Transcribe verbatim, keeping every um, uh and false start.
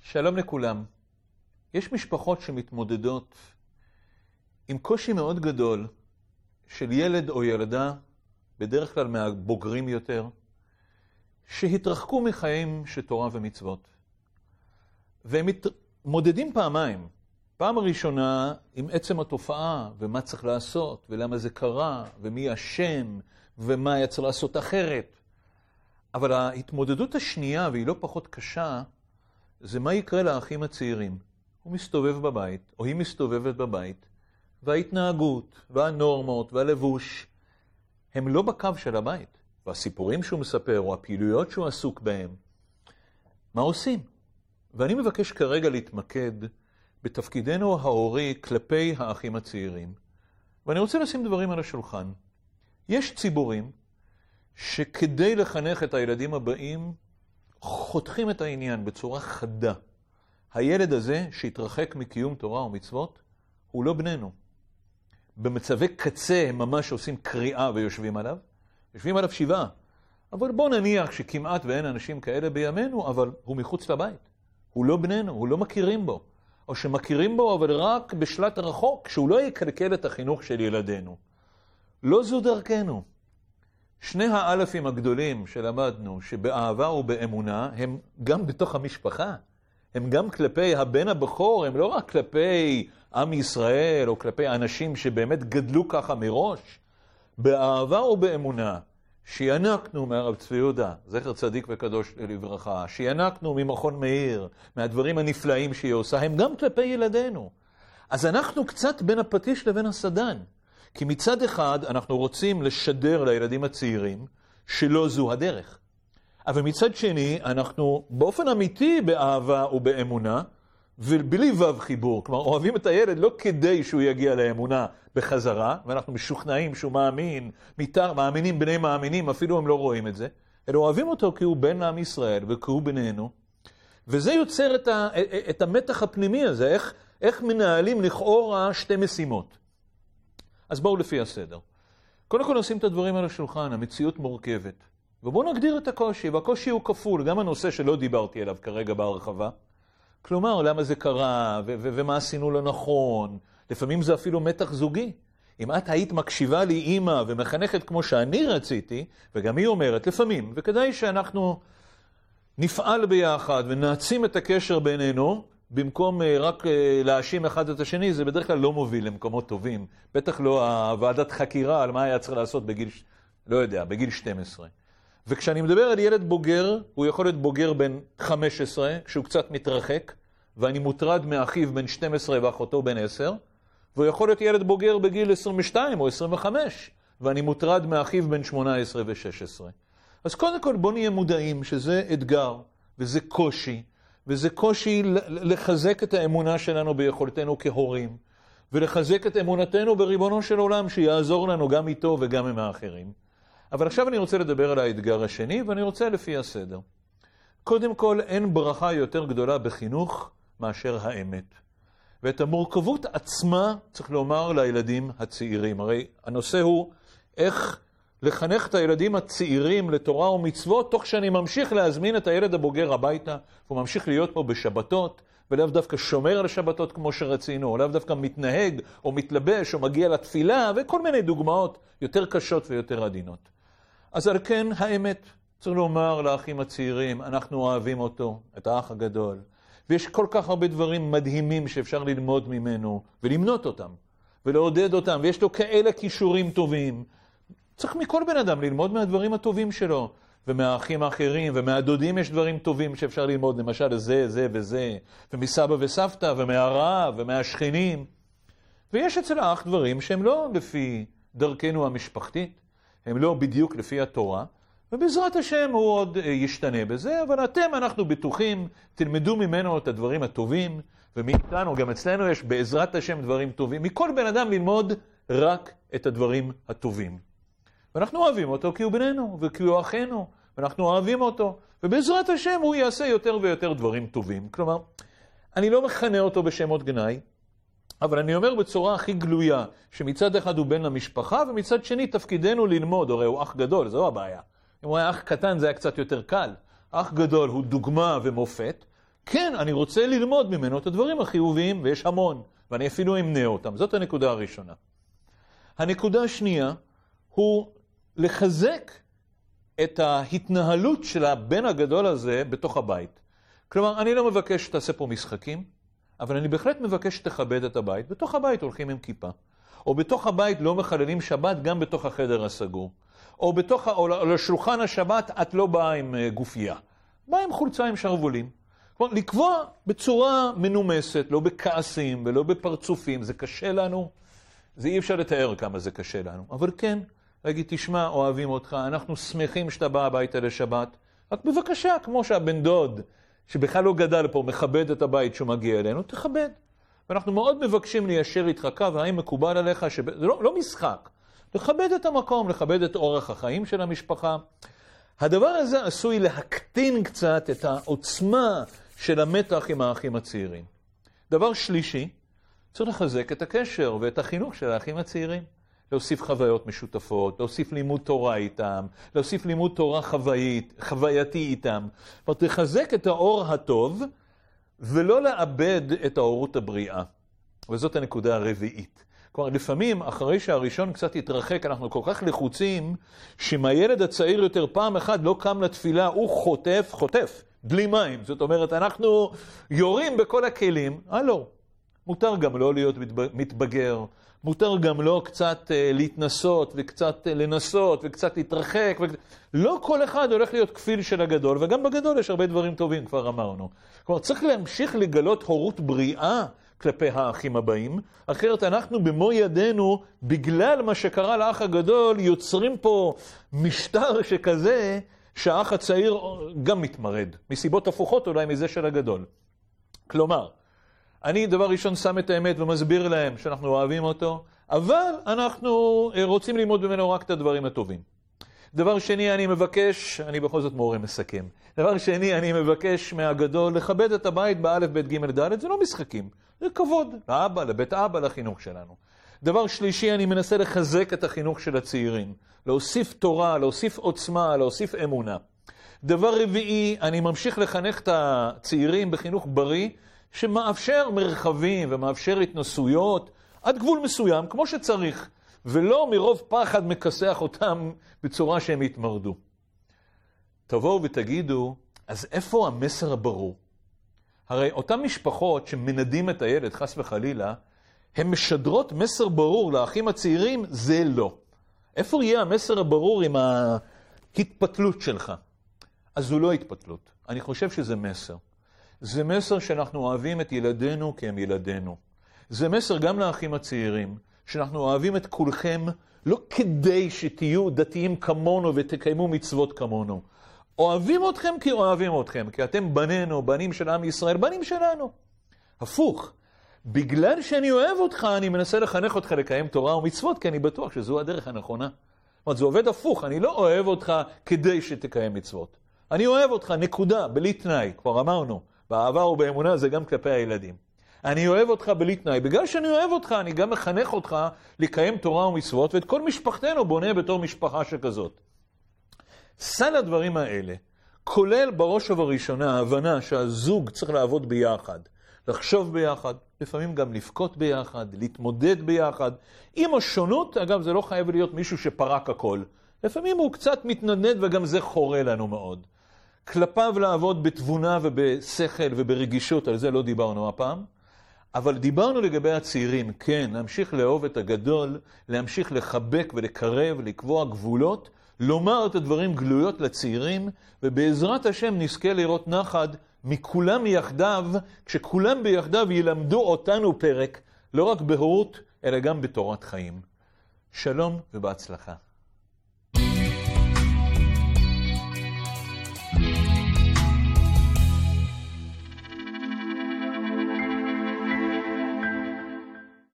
שלום לכולם. יש משפחות שמתמודדות עם קושי מאוד גדול של ילד או ילדה, בדרך כלל מהבוגרים יותר, שהתרחקו מחיים של תורה ומצוות. והם מתמודדים פעמיים. פעם הראשונה עם עצם התופעה ומה צריך לעשות ולמה זה קרה ומי אשם ומה היה צריך לעשות אחרת. אבל ההתמודדות השנייה, והיא לא פחות קשה, זה מה יקרה לאחים הצעירים. הוא מסתובב בבית, או היא מסתובבת בבית, וההתנהגות, והנורמות, והלבוש, הם לא בקו של הבית. והסיפורים שהוא מספר, או הפעילויות שהוא עסוק בהם, מה עושים? ואני מבקש כרגע להתמקד בתפקידנו ההורי כלפי האחים הצעירים. ואני רוצה לשים דברים על השולחן. יש ציבורים שכדי לחנך את הילדים הבאים, חותכים את העניין בצורה חדה. הילד הזה שהתרחק מקיום תורה ומצוות, הוא לא בננו. במצבי קצה הם ממש עושים קריאה ויושבים עליו. יושבים עליו שבעה. אבל בוא נניח שכמעט ואין אנשים כאלה בימינו, אבל הוא מחוץ לבית. הוא לא בננו, הוא לא מכירים בו. או שמכירים בו, אבל רק בשלט רחוק, שהוא לא יקלקל את החינוך של ילדינו. לא זו דרכנו. שני האלפים הגדולים שלמדנו, שבאהבה ובאמונה, הם גם בתוך המשפחה. הם גם כלפי הבן הבכור, הם לא רק כלפי עם ישראל, או כלפי אנשים שבאמת גדלו ככה מראש. באהבה ובאמונה, שינקנו מהרב צבי יהודה, זכר צדיק וקדוש לברכה, שינקנו ממכון מאיר, מהדברים הנפלאים שהיא עושה, הם גם כלפי ילדינו. אז אנחנו קצת בין הפטיש לבין הסדן. כי מצד אחד אנחנו רוצים לשדר לילדים הצעירים שלא זו הדרך. אבל מצד שני אנחנו באופן אמיתי באהבה ובאמונה, ובלי וו חיבור. כלומר, אוהבים את הילד לא כדי שהוא יגיע לאמונה בחזרה, ואנחנו משוכנעים שהוא מאמין, מיתר, מאמינים בני מאמינים, אפילו הם לא רואים את זה, אלא אוהבים אותו כי הוא בן לעם ישראל וכי הוא בינינו. וזה יוצר את, ה, את המתח הפנימי הזה, איך, איך מנהלים לכאורה שתי משימות. אז בואו לפי הסדר. קודם כל נשים את הדברים על השולחן, המציאות מורכבת. ובואו נגדיר את הקושי, והקושי הוא כפול, גם הנושא שלא דיברתי עליו כרגע בהרחבה. כלומר, למה זה קרה, ו- ו- ומה עשינו לא נכון. לפעמים זה אפילו מתח זוגי. אם את היית מקשיבה לי אימא ומחנכת כמו שאני רציתי, וגם היא אומרת לפעמים, וכדאי שאנחנו נפעל ביחד ונעצים את הקשר בינינו, במקום רק להאשים אחד את השני, זה בדרך כלל לא מוביל למקומות טובים. בטח לא הוועדת חקירה על מה היה צריך לעשות בגיל, לא יודע, בגיל שתים עשרה. וכשאני מדבר על ילד בוגר, הוא יכול להיות בוגר בן חמש עשרה, כשהוא קצת מתרחק, ואני מוטרד מאחיו בן שתים עשרה ואחותו בן עשר, והוא יכול להיות ילד בוגר בגיל עשרים ושתיים או עשרים וחמש, ואני מוטרד מאחיו בן שמונה עשרה ו-שש עשרה. אז קודם כל בוא נהיה מודעים שזה אתגר, וזה קושי, וזה קושי לחזק את האמונה שלנו ביכולתנו כהורים, ולחזק את אמונתנו בריבונו של עולם, שיעזור לנו גם איתו וגם עם האחרים. אבל עכשיו אני רוצה לדבר על האתגר השני, ואני רוצה לפי הסדר. קודם כל, אין ברכה יותר גדולה בחינוך מאשר האמת. ואת המורכבות עצמה צריך לומר לילדים הצעירים. הרי הנושא הוא איך לחנך את הילדים הצעירים לתורה ומצוות, תוך שאני ממשיך להזמין את הילד הבוגר הביתה, והוא ממשיך להיות פה בשבתות, ולאו דווקא שומר על השבתות כמו שרצינו, או לאו דווקא מתנהג, או מתלבש, או מגיע לתפילה, וכל מיני דוגמאות יותר קשות ויותר עדינות. אז על כן האמת, צריך לומר לאחים הצעירים, אנחנו אוהבים אותו, את האח הגדול, ויש כל כך הרבה דברים מדהימים שאפשר ללמוד ממנו, ולמנות אותם, ולעודד אותם, ויש לו כאלה כישורים טובים. צריך מכל בן אדם ללמוד מהדברים הטובים שלו, ומהאחים האחרים, ומהדודים יש דברים טובים שאפשר ללמוד, למשל זה, זה וזה, ומסבא וסבתא, ומהרב, ומהשכנים. ויש אצל האח דברים שהם לא לפי דרכנו המשפחתית, הם לא בדיוק לפי התורה, ובעזרת השם הוא עוד ישתנה בזה, אבל אתם, אנחנו בטוחים, תלמדו ממנו את הדברים הטובים, ומאיתנו, גם אצלנו יש בעזרת השם דברים טובים, מכל בן אדם ללמוד רק את הדברים הטובים. ואנחנו אוהבים אותו כי הוא בנינו, וכי הוא אחינו, ואנחנו אוהבים אותו, ובעזרת השם הוא יעשה יותר ויותר דברים טובים. כלומר, אני לא מכנה אותו בשמות גנאי, אבל אני אומר בצורה הכי גלויה, שמצד אחד הוא בן למשפחה, ומצד שני תפקידנו ללמוד, הרי הוא אח גדול, זו הבעיה. אם הוא היה אח קטן זה היה קצת יותר קל. אח גדול הוא דוגמה ומופת, כן, אני רוצה ללמוד ממנו את הדברים החיוביים, ויש המון, ואני אפילו אמנה אותם. זאת הנקודה הראשונה. הנקודה השנייה הוא לחזק את ההתנהלות של הבן הגדול הזה בתוך הבית. כלומר, אני לא מבקש שתעשה פה משחקים, אבל אני בהחלט מבקש שתכבד את הבית. בתוך הבית הולכים עם כיפה. או בתוך הבית לא מחללים שבת גם בתוך החדר הסגור. או בתוך, או לשולחן השבת את לא באה עם גופייה. באה עם חולצה עם שרבולים. כלומר, לקבוע בצורה מנומסת, לא בכעסים ולא בפרצופים. זה קשה לנו. זה אי אפשר לתאר כמה זה קשה לנו. אבל כן, להגיד, תשמע, אוהבים אותך, אנחנו שמחים שאתה בא הביתה לשבת. רק בבקשה, כמו שהבן דוד, שבכלל לא גדל פה, מכבד את הבית שהוא מגיע אלינו, תכבד. ואנחנו מאוד מבקשים ליישר איתך קו, האם מקובל עליך, שב... זה לא, לא משחק. לכבד את המקום, לכבד את אורח החיים של המשפחה. הדבר הזה עשוי להקטין קצת את העוצמה של המתח עם האחים הצעירים. דבר שלישי, צריך לחזק את הקשר ואת החינוך של האחים הצעירים. להוסיף חוויות משותפות, להוסיף לימוד תורה איתם, להוסיף לימוד תורה חוויית, חווייתי איתם. זאת אומרת, לחזק את האור הטוב, ולא לאבד את האורות הבריאה. וזאת הנקודה הרביעית. כלומר, לפעמים, אחרי שהראשון קצת יתרחק, אנחנו כל כך לחוצים, שאם הילד הצעיר יותר פעם אחת לא קם לתפילה, הוא חוטף, חוטף, בלי מים. זאת אומרת, אנחנו יורים בכל הכלים. הלו, מותר גם לא להיות מתבגר, מותר גם לא קצת להתנסות, וקצת לנסות, וקצת להתרחק. ו... לא כל אחד הולך להיות כפיל של הגדול, וגם בגדול יש הרבה דברים טובים, כבר אמרנו. כלומר, צריך להמשיך לגלות הורות בריאה כלפי האחים הבאים, אחרת אנחנו במו ידינו, בגלל מה שקרה לאח הגדול, יוצרים פה משטר שכזה, שהאח הצעיר גם מתמרד, מסיבות הפוכות אולי מזה של הגדול. כלומר, אני דבר ראשון שם את האמת ומסביר להם שאנחנו אוהבים אותו, אבל אנחנו רוצים ללמוד ממנו רק את הדברים הטובים. דבר שני, אני מבקש, אני בכל זאת מורה מסכם, דבר שני, אני מבקש מהגדול לכבד את הבית באלף, בית, ג', ד', זה לא משחקים, זה כבוד לאבא, לבית אבא, לחינוך שלנו. דבר שלישי, אני מנסה לחזק את החינוך של הצעירים, להוסיף תורה, להוסיף עוצמה, להוסיף אמונה. דבר רביעי, אני ממשיך לחנך את הצעירים בחינוך בריא, שמאפשר מרחבים ומאפשר התנסויות עד גבול מסוים, כמו שצריך, ולא מרוב פחד מכסח אותם בצורה שהם יתמרדו. תבואו ותגידו, אז איפה המסר הברור? הרי אותן משפחות שמנדים את הילד, חס וחלילה, הן משדרות מסר ברור לאחים הצעירים, זה לא. איפה יהיה המסר הברור עם ההתפתלות שלך? אז זו לא התפתלות. אני חושב שזה מסר. זה מסר שאנחנו אוהבים את ילדינו כי הם ילדינו. זה מסר גם לאחים הצעירים, שאנחנו אוהבים את כולכם, לא כדי שתהיו דתיים כמונו ותקיימו מצוות כמונו. אוהבים אתכם כי אוהבים אתכם, כי אתם בנינו, בנים של עם ישראל, בנים שלנו. הפוך, בגלל שאני אוהב אותך, אני מנסה לחנך אותך לקיים תורה ומצוות, כי אני בטוח שזו הדרך הנכונה. זאת אומרת, זה עובד הפוך, אני לא אוהב אותך כדי שתקיים מצוות. אני אוהב אותך, נקודה, בלי תנאי, כבר אמרנו. באהבה ובאמונה זה גם כלפי הילדים. אני אוהב אותך בלי תנאי. בגלל שאני אוהב אותך, אני גם מחנך אותך לקיים תורה ומצוות, ואת כל משפחתנו בונה בתור משפחה שכזאת. סל הדברים האלה, כולל בראש ובראשונה ההבנה שהזוג צריך לעבוד ביחד, לחשוב ביחד, לפעמים גם לפקות ביחד, להתמודד ביחד. עם השונות, אגב, זה לא חייב להיות מישהו שפרק הכל. לפעמים הוא קצת מתנדנד וגם זה חורה לנו מאוד. כלפיו לעבוד בתבונה ובשכל וברגישות, על זה לא דיברנו הפעם. אבל דיברנו לגבי הצעירים, כן, להמשיך לאהוב את הגדול, להמשיך לחבק ולקרב, לקבוע גבולות, לומר את הדברים גלויות לצעירים, ובעזרת השם נזכה לראות נחד מכולם יחדיו, כשכולם ביחדיו ילמדו אותנו פרק, לא רק בהורות, אלא גם בתורת חיים. שלום ובהצלחה.